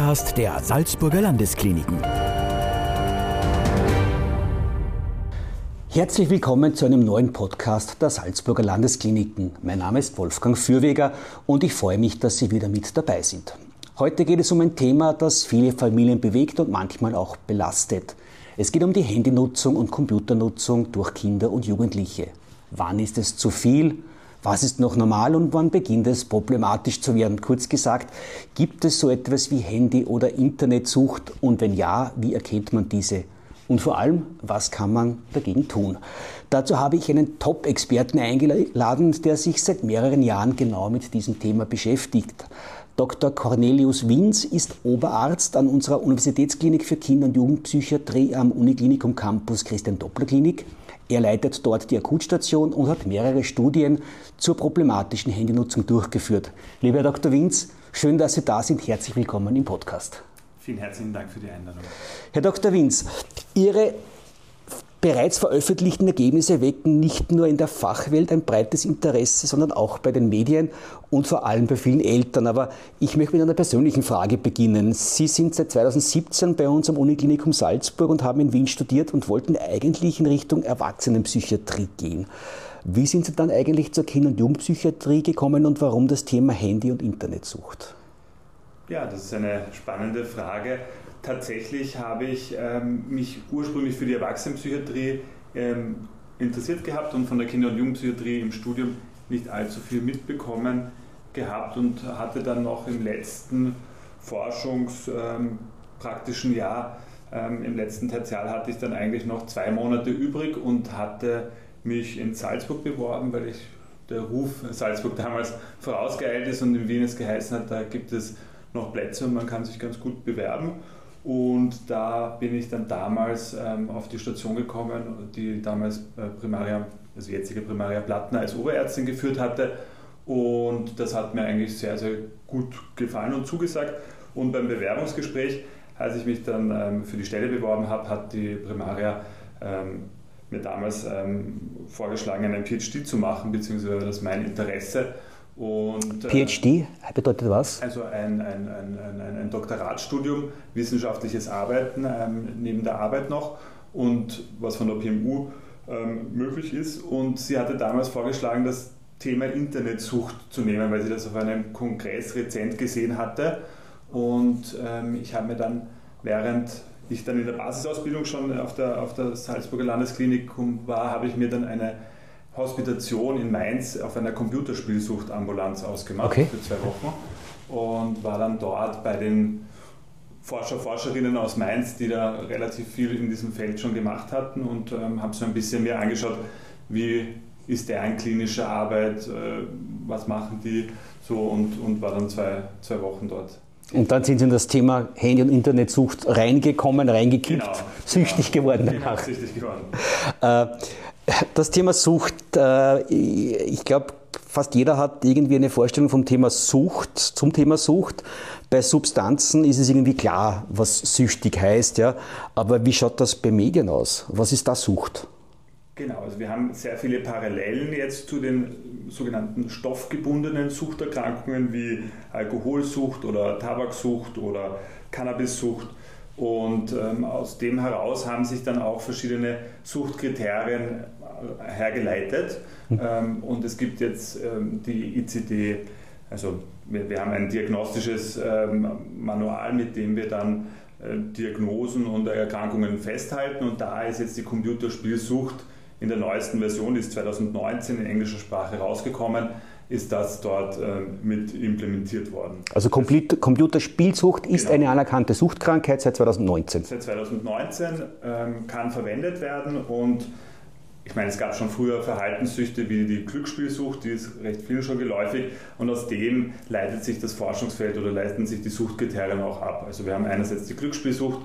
Podcast der Salzburger Landeskliniken. Herzlich willkommen zu einem neuen Podcast der Salzburger Landeskliniken. Mein Name ist Wolfgang Fürweger und ich freue mich, dass Sie wieder mit dabei sind. Heute geht es um ein Thema, das viele Familien bewegt und manchmal auch belastet. Es geht um die Handynutzung und Computernutzung durch Kinder und Jugendliche. Wann ist es zu viel? Was ist noch normal und wann beginnt es problematisch zu werden? Kurz gesagt, gibt es so etwas wie Handy- oder Internetsucht und wenn ja, wie erkennt man diese? Und vor allem, was kann man dagegen tun? Dazu habe ich einen Top-Experten eingeladen, der sich seit mehreren Jahren genau mit diesem Thema beschäftigt. Dr. Cornelius Winz ist Oberarzt an unserer Universitätsklinik für Kinder- und Jugendpsychiatrie am Uniklinikum Campus Christian-Doppler-Klinik. Er leitet dort die Akutstation und hat mehrere Studien zur problematischen Handynutzung durchgeführt. Lieber Herr Dr. Winz, schön, dass Sie da sind. Herzlich willkommen im Podcast. Vielen herzlichen Dank für die Einladung. Herr Dr. Winz, Ihre bereits veröffentlichten Ergebnisse wecken nicht nur in der Fachwelt ein breites Interesse, sondern auch bei den Medien und vor allem bei vielen Eltern. Aber ich möchte mit einer persönlichen Frage beginnen. Sie sind seit 2017 bei uns am Uniklinikum Salzburg und haben in Wien studiert und wollten eigentlich in Richtung Erwachsenenpsychiatrie gehen. Wie sind Sie dann eigentlich zur Kinder- und Jugendpsychiatrie gekommen und warum das Thema Handy- und Internetsucht? Ja, das ist eine spannende Frage. Tatsächlich habe ich mich ursprünglich für die Erwachsenenpsychiatrie interessiert gehabt und von der Kinder- und Jugendpsychiatrie im Studium nicht allzu viel mitbekommen gehabt und hatte dann noch im letzten forschungspraktischen Jahr, im letzten Tertial hatte ich dann eigentlich noch 2 Monate übrig und hatte mich in Salzburg beworben, weil der Ruf Salzburg damals vorausgeeilt ist und in Wien es geheißen hat, da gibt es noch Plätze und man kann sich ganz gut bewerben. Und da bin ich dann damals auf die Station gekommen, die damals Primaria, also jetzige Primaria Plattner als Oberärztin geführt hatte. Und das hat mir eigentlich sehr, sehr gut gefallen und zugesagt. Und beim Bewerbungsgespräch, als ich mich dann für die Stelle beworben habe, hat die Primaria mir damals vorgeschlagen, einen PhD zu machen, beziehungsweise das ist mein Interesse. Und, PhD bedeutet was? Also ein Doktoratsstudium, wissenschaftliches Arbeiten neben der Arbeit noch und was von der PMU möglich ist. Und sie hatte damals vorgeschlagen, das Thema Internetsucht zu nehmen, weil sie das auf einem Kongress rezent gesehen hatte. Und ich habe mir dann, während ich dann in der Basisausbildung schon auf der Salzburger Landesklinikum war, habe ich mir dann eine Hospitation in Mainz auf einer Computerspielsuchtambulanz ausgemacht für 2 Wochen und war dann dort bei den Forscherinnen aus Mainz, die da relativ viel in diesem Feld schon gemacht hatten und habe so ein bisschen mehr angeschaut, wie ist deren klinische Arbeit, was machen die so und war dann 2 Wochen dort. Und dann sind Sie in das Thema Handy- und Internetsucht reingekippt, süchtig geworden danach. Süchtig geworden. Das Thema Sucht, ich glaube, fast jeder hat irgendwie eine Vorstellung zum Thema Sucht. Bei Substanzen ist es irgendwie klar, was süchtig heißt, ja. Aber wie schaut das bei Medien aus? Was ist da Sucht? Genau, also wir haben sehr viele Parallelen jetzt zu den sogenannten stoffgebundenen Suchterkrankungen wie Alkoholsucht oder Tabaksucht oder Cannabissucht. Und aus dem heraus haben sich dann auch verschiedene Suchtkriterien hergeleitet. Und es gibt jetzt die ICD, also wir haben ein diagnostisches Manual, mit dem wir dann Diagnosen und Erkrankungen festhalten. Und da ist jetzt die Computerspielsucht in der neuesten Version, die ist 2019 in englischer Sprache rausgekommen, ist das dort mit implementiert worden. Also Computerspielsucht ist eine anerkannte Suchtkrankheit seit 2019? Seit 2019 kann verwendet werden und ich meine, es gab schon früher Verhaltenssüchte wie die Glücksspielsucht, die ist recht vielen schon geläufig und aus dem leitet sich das Forschungsfeld oder leiten sich die Suchtkriterien auch ab. Also wir haben einerseits die Glücksspielsucht,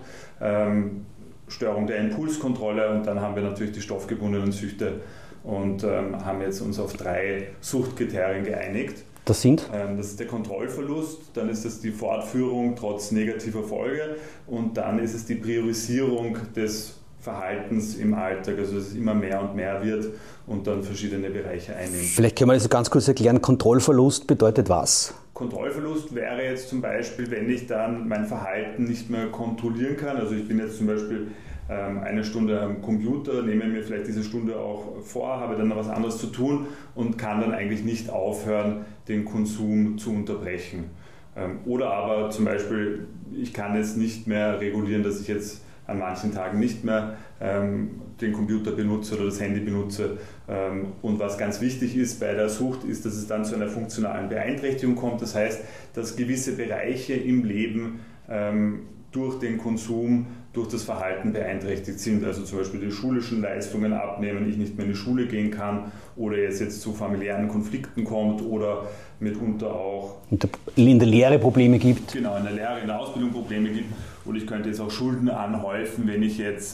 Störung der Impulskontrolle und dann haben wir natürlich die stoffgebundenen Süchte und haben jetzt uns auf 3 Suchtkriterien geeinigt. Das sind? Das ist der Kontrollverlust, dann ist es die Fortführung trotz negativer Folge und dann ist es die Priorisierung des Verhaltens im Alltag, also dass es immer mehr und mehr wird und dann verschiedene Bereiche einnimmt. Vielleicht können wir das ganz kurz erklären, Kontrollverlust bedeutet was? Kontrollverlust wäre jetzt zum Beispiel, wenn ich dann mein Verhalten nicht mehr kontrollieren kann. Also ich bin jetzt zum Beispiel eine Stunde am Computer, nehme mir vielleicht diese Stunde auch vor, habe dann noch was anderes zu tun und kann dann eigentlich nicht aufhören, den Konsum zu unterbrechen. Oder aber zum Beispiel, ich kann es nicht mehr regulieren, dass ich jetzt an manchen Tagen nicht mehr den Computer benutze oder das Handy benutze. Und was ganz wichtig ist bei der Sucht, ist, dass es dann zu einer funktionalen Beeinträchtigung kommt. Das heißt, dass gewisse Bereiche im Leben durch den Konsum, durch das Verhalten beeinträchtigt sind. Also zum Beispiel die schulischen Leistungen abnehmen, ich nicht mehr in die Schule gehen kann oder es jetzt zu familiären Konflikten kommt oder mitunter auch in der Lehre Probleme gibt. Genau, in der Lehre, in der Ausbildung Probleme gibt. Oder ich könnte jetzt auch Schulden anhäufen, wenn ich jetzt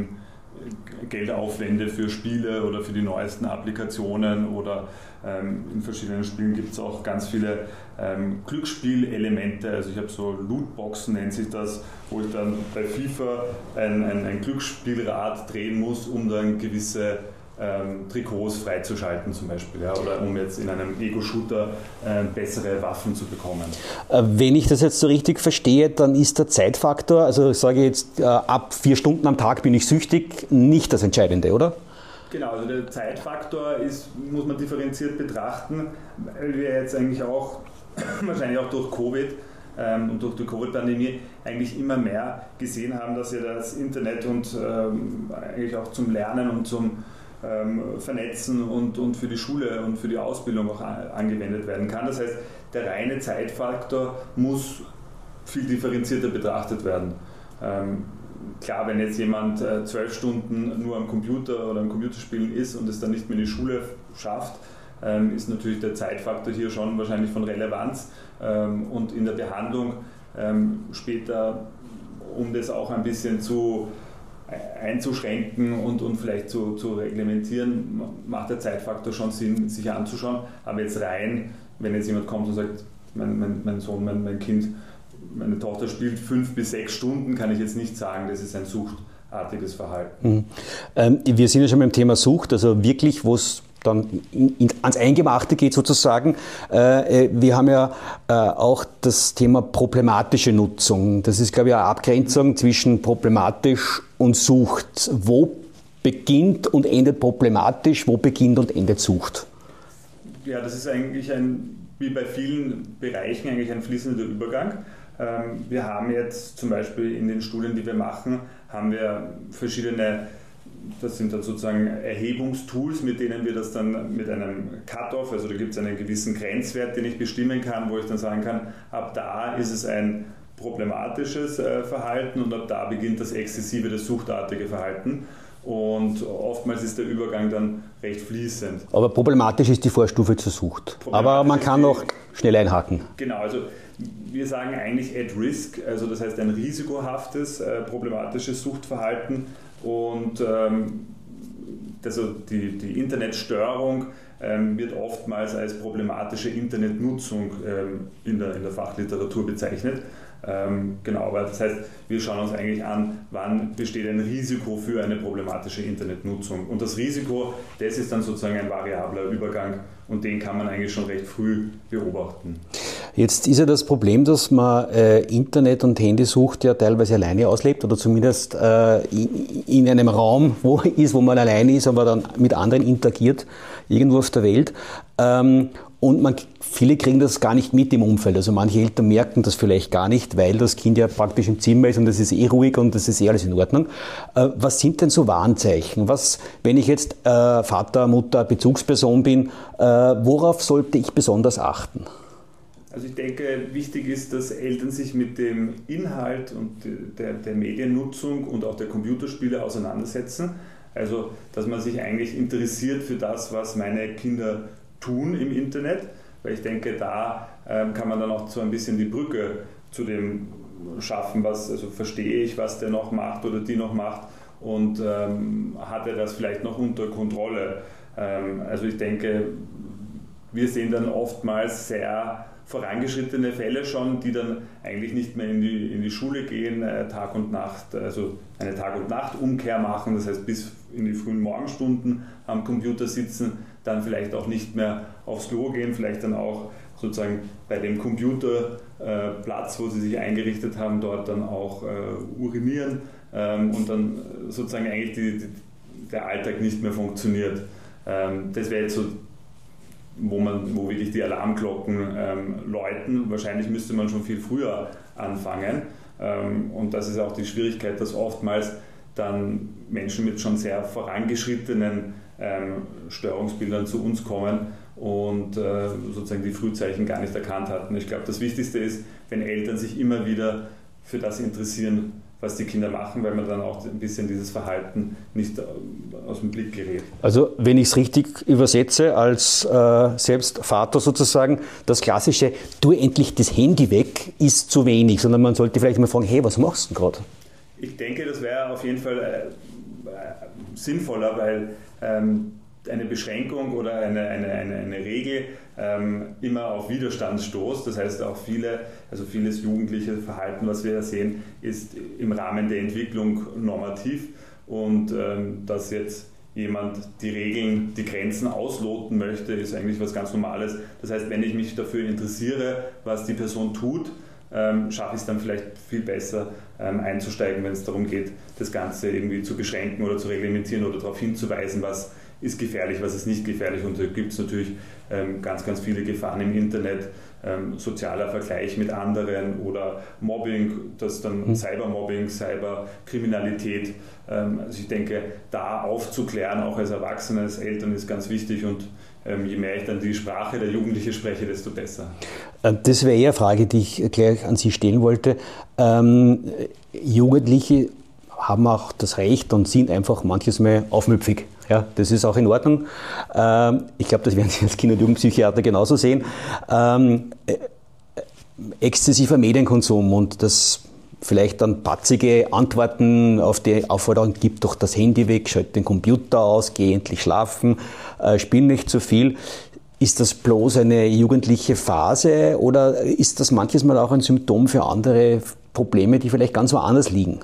Geld aufwende für Spiele oder für die neuesten Applikationen oder in verschiedenen Spielen gibt es auch ganz viele Glücksspielelemente. Also ich habe so Lootboxen, nennt sich das, wo ich dann bei FIFA ein Glücksspielrad drehen muss, um dann gewisse Trikots freizuschalten zum Beispiel, ja, oder um jetzt in einem Ego-Shooter bessere Waffen zu bekommen. Wenn ich das jetzt so richtig verstehe, dann ist der Zeitfaktor, also ich sage jetzt ab 4 Stunden am Tag bin ich süchtig, nicht das Entscheidende, oder? Genau, also der Zeitfaktor muss man differenziert betrachten, weil wir jetzt eigentlich auch, wahrscheinlich auch durch Covid und durch die Covid-Pandemie eigentlich immer mehr gesehen haben, dass ja das Internet und eigentlich auch zum Lernen und zum Vernetzen und für die Schule und für die Ausbildung auch angewendet werden kann. Das heißt, der reine Zeitfaktor muss viel differenzierter betrachtet werden. Klar, wenn jetzt jemand 12 Stunden nur am Computer oder am Computerspielen ist und es dann nicht mehr in die Schule schafft, ist natürlich der Zeitfaktor hier schon wahrscheinlich von Relevanz und in der Behandlung später, um das auch ein bisschen einzuschränken und vielleicht zu reglementieren, macht der Zeitfaktor schon Sinn, sich anzuschauen. Aber jetzt rein, wenn jetzt jemand kommt und sagt, mein Sohn, mein Kind, meine Tochter spielt 5 bis 6 Stunden, kann ich jetzt nicht sagen, das ist ein suchtartiges Verhalten. Wir sind ja schon beim Thema Sucht, also wirklich, wo es dann ans Eingemachte geht sozusagen. Wir haben ja auch das Thema problematische Nutzung. Das ist, glaube ich, eine Abgrenzung zwischen problematisch und Sucht. Wo beginnt und endet problematisch, wo beginnt und endet Sucht? Ja, das ist eigentlich wie bei vielen Bereichen eigentlich ein fließender Übergang. Wir haben jetzt zum Beispiel in den Studien, die wir machen, haben wir verschiedene, das sind dann sozusagen Erhebungstools, mit denen wir das dann mit einem Cut-off, also da gibt es einen gewissen Grenzwert, den ich bestimmen kann, wo ich dann sagen kann, ab da ist es ein problematisches Verhalten und ab da beginnt das exzessive, das suchtartige Verhalten. Und oftmals ist der Übergang dann recht fließend. Aber problematisch ist die Vorstufe zur Sucht. Aber man kann auch schnell einhaken. Genau, also wir sagen eigentlich at risk, also das heißt ein risikohaftes, problematisches Suchtverhalten. Und also die Internetstörung wird oftmals als problematische Internetnutzung in der Fachliteratur bezeichnet. Genau, aber das heißt, wir schauen uns eigentlich an, wann besteht ein Risiko für eine problematische Internetnutzung. Und das Risiko, das ist dann sozusagen ein variabler Übergang und den kann man eigentlich schon recht früh beobachten. Jetzt ist ja das Problem, dass man Internet- und Handysucht ja teilweise alleine auslebt oder zumindest in einem Raum wo man alleine ist, aber dann mit anderen interagiert, irgendwo auf der Welt. Und viele kriegen das gar nicht mit im Umfeld. Also manche Eltern merken das vielleicht gar nicht, weil das Kind ja praktisch im Zimmer ist und es ist ruhig und das ist alles in Ordnung. Was sind denn so Warnzeichen? Wenn ich jetzt Vater, Mutter, Bezugsperson bin, worauf sollte ich besonders achten? Also ich denke, wichtig ist, dass Eltern sich mit dem Inhalt und der Mediennutzung und auch der Computerspiele auseinandersetzen. Also, dass man sich eigentlich interessiert für das, was meine Kinder tun im Internet, weil ich denke, da kann man dann auch so ein bisschen die Brücke zu dem schaffen, also verstehe ich, was der noch macht oder die noch macht und hat er das vielleicht noch unter Kontrolle. Also ich denke, wir sehen dann oftmals sehr vorangeschrittene Fälle schon, die dann eigentlich nicht mehr in die Schule gehen, Tag und Nacht, also eine Tag- und Nacht-Umkehr machen, das heißt bis in die frühen Morgenstunden am Computer sitzen, dann vielleicht auch nicht mehr aufs Klo gehen, vielleicht dann auch sozusagen bei dem Computerplatz, wo sie sich eingerichtet haben, dort dann auch urinieren und dann sozusagen eigentlich der Alltag nicht mehr funktioniert. Das wäre jetzt so, wo wirklich die Alarmglocken läuten. Wahrscheinlich müsste man schon viel früher anfangen. Und das ist auch die Schwierigkeit, dass oftmals dann Menschen mit schon sehr vorangeschrittenen Störungsbildern zu uns kommen und sozusagen die Frühzeichen gar nicht erkannt hatten. Ich glaube, das Wichtigste ist, wenn Eltern sich immer wieder für das interessieren, was die Kinder machen, weil man dann auch ein bisschen dieses Verhalten nicht aus dem Blick gerät. Also wenn ich es richtig übersetze, als selbst Vater sozusagen, das klassische, tu endlich das Handy weg, ist zu wenig, sondern man sollte vielleicht mal fragen, hey, was machst du denn gerade? Ich denke, das wäre auf jeden Fall sinnvoller, weil eine Beschränkung oder eine Regel immer auf Widerstand stoßt. Das heißt auch vieles jugendliche Verhalten, was wir ja sehen, ist im Rahmen der Entwicklung normativ und dass jetzt jemand die Regeln, die Grenzen ausloten möchte, ist eigentlich was ganz Normales. Das heißt, wenn ich mich dafür interessiere, was die Person tut, schaffe ich es dann vielleicht viel besser einzusteigen, wenn es darum geht, das Ganze irgendwie zu beschränken oder zu reglementieren oder darauf hinzuweisen, was ist gefährlich, was ist nicht gefährlich. Und da gibt es natürlich ganz, ganz viele Gefahren im Internet, sozialer Vergleich mit anderen oder Mobbing, das dann Cybermobbing, Cyberkriminalität. Also ich denke, da aufzuklären, auch als Erwachsene, als Eltern, ist ganz wichtig und je mehr ich dann die Sprache der Jugendlichen spreche, desto besser. Das wäre eher eine Frage, die ich gleich an Sie stellen wollte. Jugendliche haben auch das Recht und sind einfach manches Mal aufmüpfig. Ja, das ist auch in Ordnung. Ich glaube, das werden Sie als Kinder- und Jugendpsychiater genauso sehen. Exzessiver Medienkonsum und das vielleicht dann patzige Antworten auf die Aufforderung, gib doch das Handy weg, schalt den Computer aus, geh endlich schlafen, spiel nicht zu viel. Ist das bloß eine jugendliche Phase oder ist das manches Mal auch ein Symptom für andere Probleme, die vielleicht ganz woanders liegen?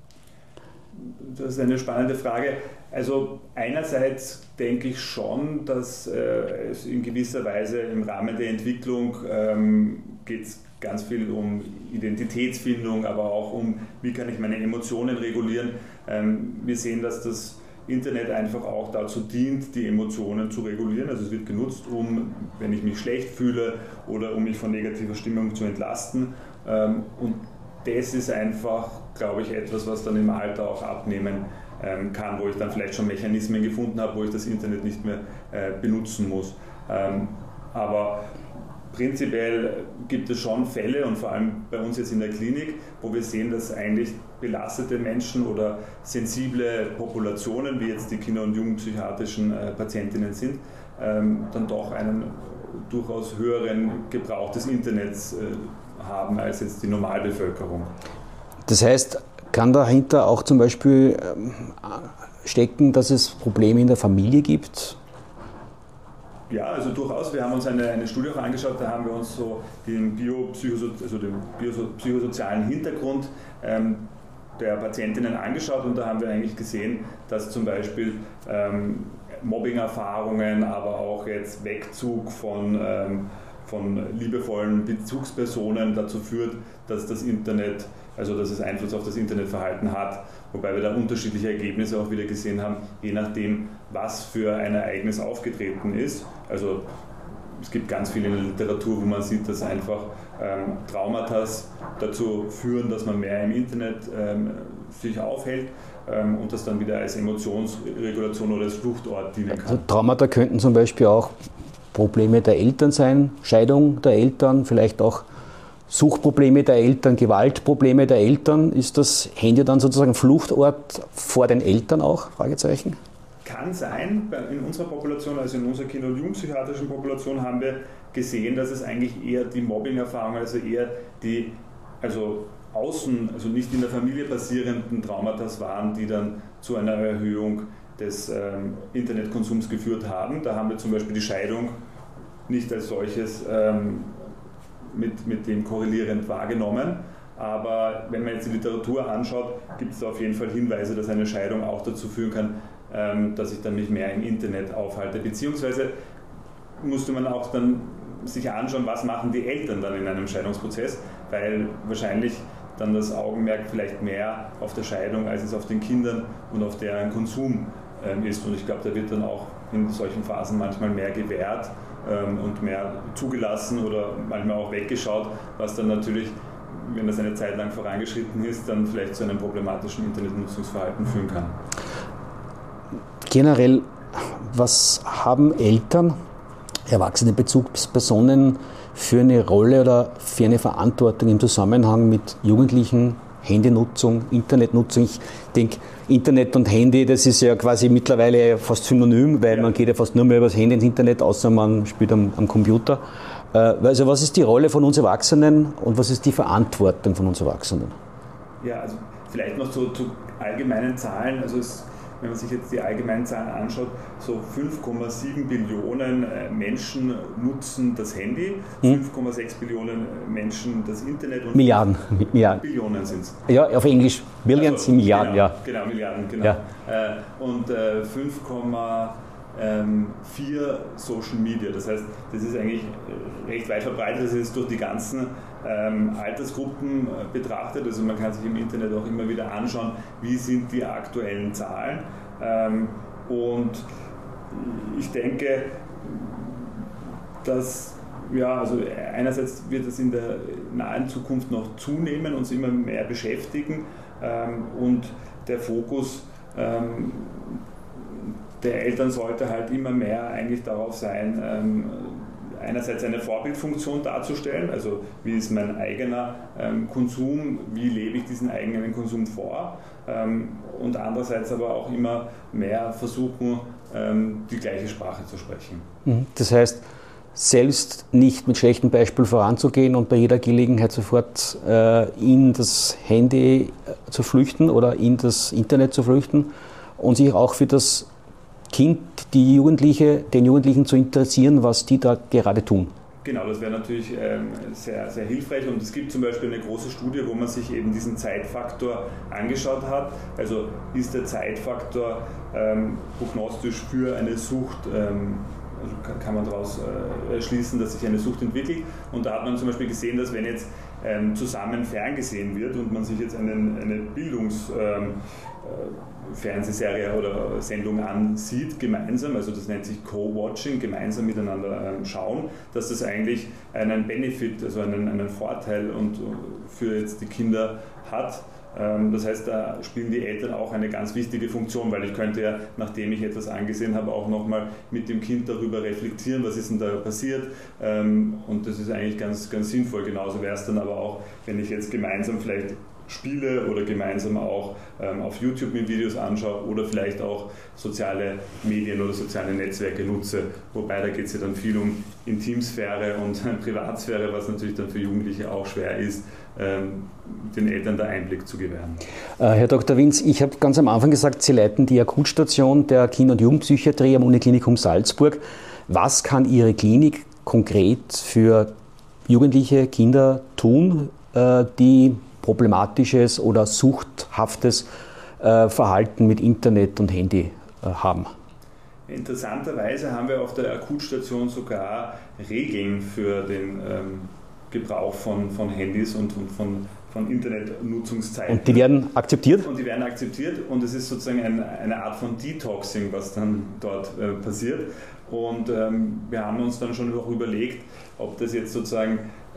Das ist eine spannende Frage. Also einerseits denke ich schon, dass es in gewisser Weise im Rahmen der Entwicklung geht es ganz viel um Identitätsfindung, aber auch um, wie kann ich meine Emotionen regulieren. Wir sehen, dass das Internet einfach auch dazu dient, die Emotionen zu regulieren. Also es wird genutzt, wenn ich mich schlecht fühle oder um mich von negativer Stimmung zu entlasten. Und das ist einfach, glaube ich, etwas, was dann im Alter auch abnehmen kann, wo ich dann vielleicht schon Mechanismen gefunden habe, wo ich das Internet nicht mehr benutzen muss. Aber prinzipiell gibt es schon Fälle und vor allem bei uns jetzt in der Klinik, wo wir sehen, dass eigentlich belastete Menschen oder sensible Populationen, wie jetzt die Kinder- und Jugendpsychiatrischen Patientinnen sind, dann doch einen durchaus höheren Gebrauch des Internets haben als jetzt die Normalbevölkerung. Das heißt, kann dahinter auch zum Beispiel stecken, dass es Probleme in der Familie gibt? Ja, also durchaus. Wir haben uns eine Studie auch angeschaut, da haben wir uns so den biopsychosozialen Hintergrund der Patientinnen angeschaut und da haben wir eigentlich gesehen, dass zum Beispiel Mobbing-Erfahrungen, aber auch jetzt Wegzug von liebevollen Bezugspersonen dazu führt, dass das Internet, also dass es Einfluss auf das Internetverhalten hat, wobei wir da unterschiedliche Ergebnisse auch wieder gesehen haben, je nachdem, was für ein Ereignis aufgetreten ist. Also es gibt ganz viel in der Literatur, wo man sieht, dass einfach Traumata dazu führen, dass man mehr im Internet sich aufhält und das dann wieder als Emotionsregulation oder als Fluchtort dienen kann. Also Traumata könnten zum Beispiel auch Probleme der Eltern sein, Scheidung der Eltern, vielleicht auch Suchtprobleme der Eltern, Gewaltprobleme der Eltern. Ist das Handy dann sozusagen Fluchtort vor den Eltern auch? Fragezeichen. Kann sein. In unserer Population, also in unserer Kinder- und Jugendpsychiatrischen Population, haben wir gesehen, dass es eigentlich eher die Mobbing-Erfahrungen, also eher die außen, also nicht in der Familie basierenden Traumata waren, die dann zu einer Erhöhung des Internetkonsums geführt haben. Da haben wir zum Beispiel die Scheidung nicht als solches mit dem korrelierend wahrgenommen. Aber wenn man jetzt die Literatur anschaut, gibt es auf jeden Fall Hinweise, dass eine Scheidung auch dazu führen kann, dass ich dann mich mehr im Internet aufhalte. Beziehungsweise musste man auch dann sich anschauen, was machen die Eltern dann in einem Scheidungsprozess, weil wahrscheinlich dann das Augenmerk vielleicht mehr auf der Scheidung, als es auf den Kindern und auf deren Konsum ist. Und ich glaube, da wird dann auch in solchen Phasen manchmal mehr gewährt und mehr zugelassen oder manchmal auch weggeschaut, was dann natürlich, wenn das eine Zeit lang vorangeschritten ist, dann vielleicht zu einem problematischen Internetnutzungsverhalten führen kann. Generell, was haben Eltern, erwachsene Bezugspersonen für eine Rolle oder für eine Verantwortung im Zusammenhang mit Jugendlichen, Handynutzung, Internetnutzung? Ich denke, Internet und Handy, das ist ja quasi mittlerweile fast synonym, weil man geht ja fast nur mehr über das Handy ins Internet, außer man spielt am Computer. Also was ist die Rolle von uns Erwachsenen und was ist die Verantwortung von uns Erwachsenen? Ja, also vielleicht noch zu allgemeinen Zahlen. Also wenn man sich jetzt die allgemeinen Zahlen anschaut, so 5,7 Billionen Menschen nutzen das Handy, 5,6 Billionen Menschen das Internet und Milliarden. Billionen sind es. Ja, auf Englisch Billions, also, Milliarden, genau, ja. Genau, Milliarden, genau. Ja. Und 5,4 Social Media. Das heißt, das ist eigentlich recht weit verbreitet, das ist durch die ganzen Altersgruppen betrachtet. Also man kann sich im Internet auch immer wieder anschauen, wie sind die aktuellen Zahlen. Und ich denke, dass also einerseits wird es in der nahen Zukunft noch zunehmen, uns immer mehr beschäftigen und der Fokus der Eltern sollte halt immer mehr eigentlich darauf sein, einerseits eine Vorbildfunktion darzustellen, also wie ist mein eigener Konsum, wie lebe ich diesen eigenen Konsum vor, und andererseits aber auch immer mehr versuchen, die gleiche Sprache zu sprechen. Das heißt, selbst nicht mit schlechtem Beispiel voranzugehen und bei jeder Gelegenheit sofort in das Handy zu flüchten oder in das Internet zu flüchten und sich auch für das Kind, den Jugendlichen zu interessieren, was die da gerade tun. Genau, das wäre natürlich sehr, sehr hilfreich und es gibt zum Beispiel eine große Studie, wo man sich eben diesen Zeitfaktor angeschaut hat. Also ist der Zeitfaktor prognostisch für eine Sucht, also kann man daraus schließen, dass sich eine Sucht entwickelt. Und da hat man zum Beispiel gesehen, dass wenn jetzt zusammen ferngesehen wird und man sich jetzt eine Fernsehserie oder Sendung ansieht, gemeinsam, also das nennt sich Co-Watching, gemeinsam miteinander schauen, dass das eigentlich einen Benefit, also einen Vorteil und für jetzt die Kinder hat. Das heißt, da spielen die Eltern auch eine ganz wichtige Funktion, weil ich könnte ja, nachdem ich etwas angesehen habe, auch nochmal mit dem Kind darüber reflektieren, was ist denn da passiert, und das ist eigentlich ganz, ganz sinnvoll. Genauso wäre es dann aber auch, wenn ich jetzt gemeinsam vielleicht spiele oder gemeinsam auch auf YouTube mir Videos anschaue oder vielleicht auch soziale Medien oder soziale Netzwerke nutze, wobei da geht es ja dann viel um Intimsphäre und Privatsphäre, was natürlich dann für Jugendliche auch schwer ist, den Eltern da Einblick zu gewähren. Herr Dr. Winz, ich habe ganz am Anfang gesagt, Sie leiten die Akutstation der Kinder- und Jugendpsychiatrie am Uniklinikum Salzburg. Was kann Ihre Klinik konkret für jugendliche Kinder tun, die problematisches oder suchthaftes Verhalten mit Internet und Handy haben? Interessanterweise haben wir auf der Akutstation sogar Regeln für den Gebrauch von Handys und von Internetnutzungszeiten. Und die werden akzeptiert? Und die werden akzeptiert und es ist sozusagen eine Art von Detoxing, was dann dort passiert. Und wir haben uns dann schon auch überlegt, ob das jetzt sozusagen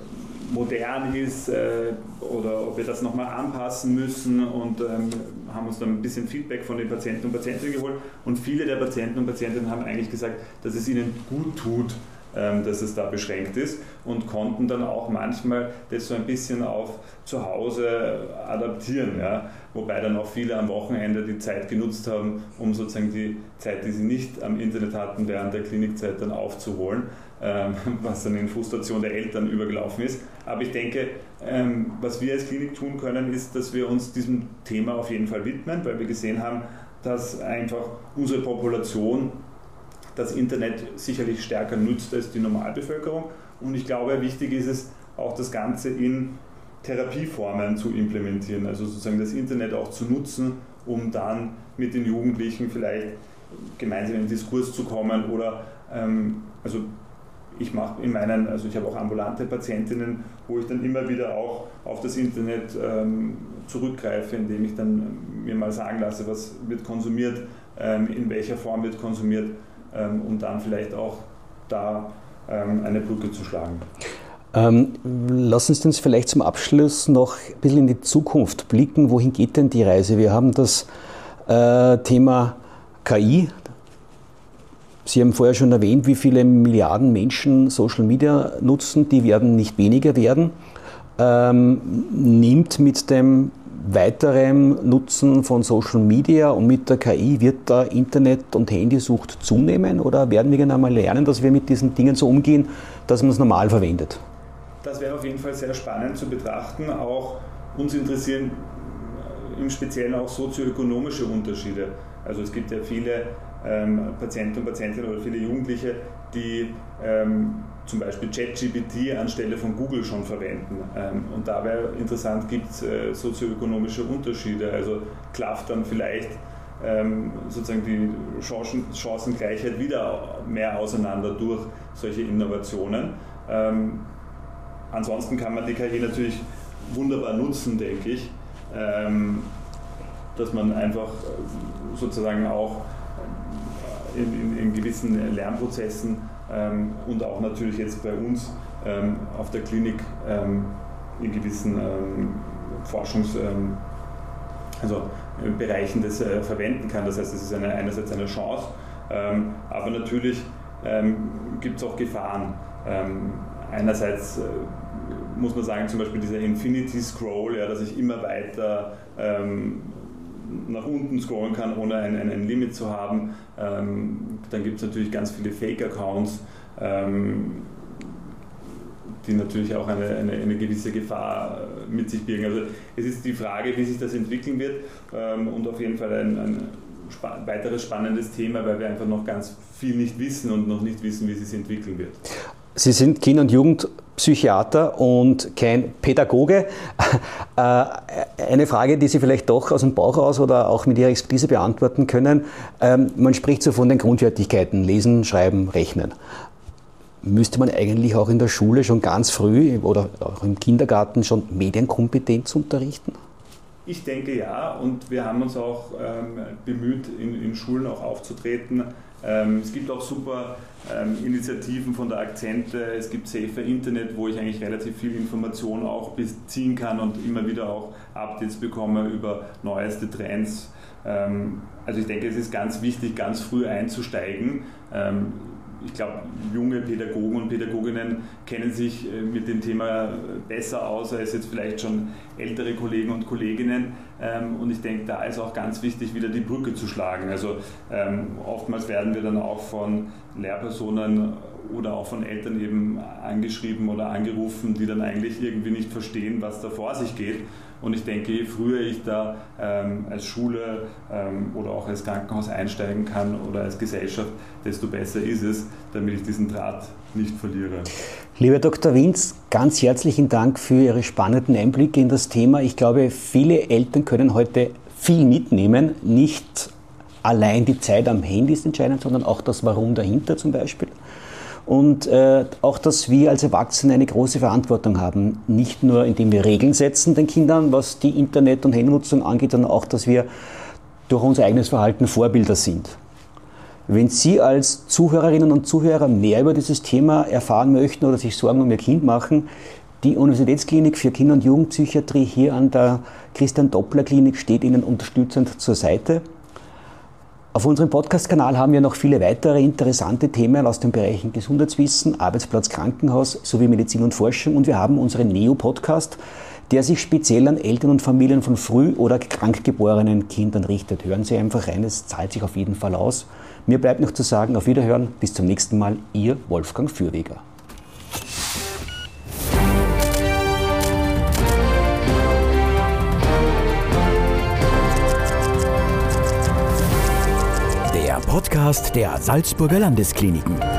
modern ist oder ob wir das nochmal anpassen müssen und haben uns dann ein bisschen Feedback von den Patienten und Patientinnen geholt und viele der Patienten und Patientinnen haben eigentlich gesagt, dass es ihnen gut tut, dass es da beschränkt ist und konnten dann auch manchmal das so ein bisschen auf zu Hause adaptieren, ja? Wobei dann auch viele am Wochenende die Zeit genutzt haben, um sozusagen die Zeit, die sie nicht am Internet hatten, während der Klinikzeit dann aufzuholen, was dann in Frustration der Eltern übergelaufen ist. Aber ich denke, was wir als Klinik tun können, ist, dass wir uns diesem Thema auf jeden Fall widmen, weil wir gesehen haben, dass einfach unsere Population das Internet sicherlich stärker nutzt als die Normalbevölkerung. Und ich glaube, wichtig ist es, auch das Ganze in Therapieformen zu implementieren, also sozusagen das Internet auch zu nutzen, um dann mit den Jugendlichen vielleicht gemeinsam in den Diskurs zu kommen oder also ich habe auch ambulante Patientinnen, wo ich dann immer wieder auch auf das Internet zurückgreife, indem ich dann mir mal sagen lasse, was wird konsumiert, in welcher Form wird konsumiert, um dann vielleicht auch da eine Brücke zu schlagen. Lassen Sie uns vielleicht zum Abschluss noch ein bisschen in die Zukunft blicken. Wohin geht denn die Reise? Wir haben das Thema KI. Sie haben vorher schon erwähnt, wie viele Milliarden Menschen Social Media nutzen. Die werden nicht weniger werden. Nimmt mit dem weiteren Nutzen von Social Media und mit der KI, wird da Internet- und Handysucht zunehmen? Oder werden wir genau mal lernen, dass wir mit diesen Dingen so umgehen, dass man es normal verwendet? Das wäre auf jeden Fall sehr spannend zu betrachten. Auch uns interessieren im Speziellen auch sozioökonomische Unterschiede. Also es gibt ja viele Patienten und Patientinnen oder viele Jugendliche, die zum Beispiel ChatGPT anstelle von Google schon verwenden. Und da wäre interessant, gibt es sozioökonomische Unterschiede. Also klafft dann vielleicht sozusagen die Chancengleichheit wieder mehr auseinander durch solche Innovationen. Ansonsten kann man die KI natürlich wunderbar nutzen, denke ich, dass man einfach sozusagen auch in gewissen Lernprozessen und auch natürlich jetzt bei uns auf der Klinik in gewissen Bereichen das verwenden kann. Das heißt, es ist einerseits eine Chance, aber natürlich gibt es auch Gefahren. Einerseits muss man sagen, zum Beispiel dieser Infinity Scroll, ja, dass ich immer weiter nach unten scrollen kann, ohne ein Limit zu haben. Dann gibt es natürlich ganz viele Fake-Accounts, die natürlich auch eine gewisse Gefahr mit sich birgen. Also es ist die Frage, wie sich das entwickeln wird und auf jeden Fall ein weiteres spannendes Thema, weil wir einfach noch ganz viel nicht wissen und noch nicht wissen, wie es sich entwickeln wird. Sie sind Kinder- und Jugendpsychiater und kein Pädagoge. Eine Frage, die Sie vielleicht doch aus dem Bauch raus oder auch mit Ihrer Expertise beantworten können. Man spricht so von den Grundfertigkeiten, Lesen, Schreiben, Rechnen. Müsste man eigentlich auch in der Schule schon ganz früh oder auch im Kindergarten schon Medienkompetenz unterrichten? Ich denke ja, und wir haben uns auch bemüht, in Schulen auch aufzutreten. Es gibt auch super Initiativen von der Akzente, es gibt Safer Internet, wo ich eigentlich relativ viel Information auch beziehen kann und immer wieder auch Updates bekomme über neueste Trends. Also ich denke, es ist ganz wichtig, ganz früh einzusteigen. Ich glaube, junge Pädagogen und Pädagoginnen kennen sich mit dem Thema besser aus als jetzt vielleicht schon ältere Kollegen und Kolleginnen. Und ich denke, da ist auch ganz wichtig, wieder die Brücke zu schlagen. Also oftmals werden wir dann auch von Lehrpersonen oder auch von Eltern eben angeschrieben oder angerufen, die dann eigentlich irgendwie nicht verstehen, was da vor sich geht. Und ich denke, je früher ich da als Schule oder auch als Krankenhaus einsteigen kann oder als Gesellschaft, desto besser ist es, damit ich diesen Draht nicht verliere. Lieber Dr. Winz, ganz herzlichen Dank für Ihre spannenden Einblicke in das Thema. Ich glaube, viele Eltern können heute viel mitnehmen. Nicht allein die Zeit am Handy ist entscheidend, sondern auch das Warum dahinter zum Beispiel. Und auch, dass wir als Erwachsene eine große Verantwortung haben. Nicht nur, indem wir Regeln setzen den Kindern, was die Internet- und Handynutzung angeht, sondern auch, dass wir durch unser eigenes Verhalten Vorbilder sind. Wenn Sie als Zuhörerinnen und Zuhörer mehr über dieses Thema erfahren möchten oder sich Sorgen um Ihr Kind machen, die Universitätsklinik für Kinder- und Jugendpsychiatrie hier an der Christian-Doppler-Klinik steht Ihnen unterstützend zur Seite. Auf unserem Podcast-Kanal haben wir noch viele weitere interessante Themen aus den Bereichen Gesundheitswissen, Arbeitsplatz, Krankenhaus sowie Medizin und Forschung. Und wir haben unseren Neo-Podcast, der sich speziell an Eltern und Familien von früh- oder krankgeborenen Kindern richtet. Hören Sie einfach rein, es zahlt sich auf jeden Fall aus. Mir bleibt noch zu sagen, auf Wiederhören, bis zum nächsten Mal, Ihr Wolfgang Fürweger. Der Podcast der Salzburger Landeskliniken.